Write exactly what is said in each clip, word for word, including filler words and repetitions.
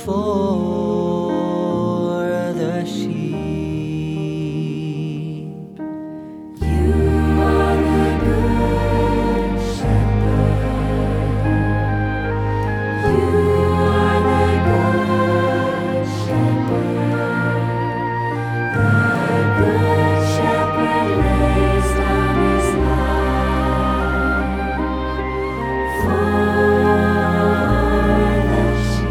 for the sheep. You are the good shepherd. You are the good shepherd. The good shepherd lays down his life for the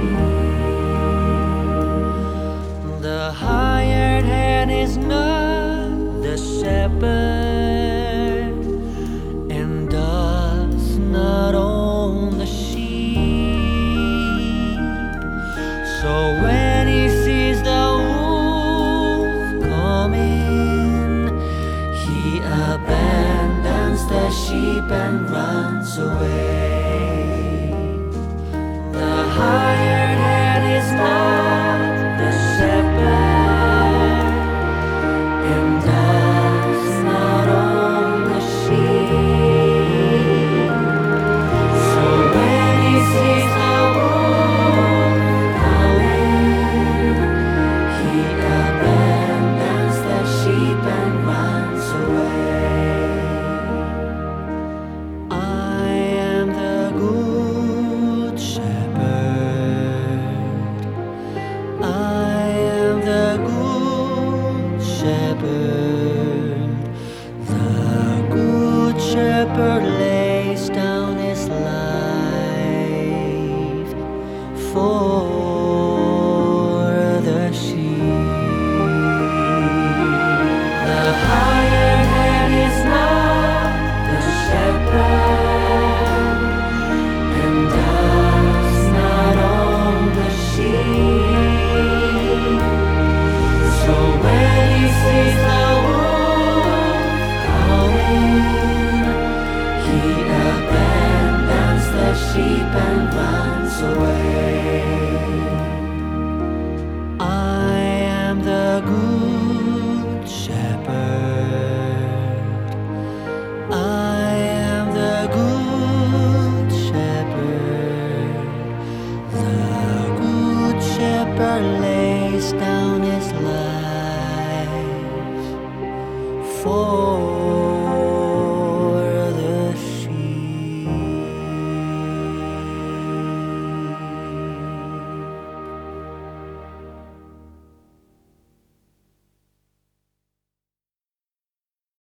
sheep. The hired hand is not the shepherd and does not own the sheep. So when he sees the wolf coming, he abandons the sheep and runs away. The hired hand is not the shepherd and does not own the sheep. So when he sees the wolf coming, he abandons the sheep and runs away. I am the good shepherd. I am the good shepherd. The good shepherd lays down his life for the sheep. The hired hand is not the shepherd and does not own the sheep. So when he sees the wolf coming, he abandons the sheep and runs away. I am the good shepherd. I am the good shepherd. The good shepherd lays down his life for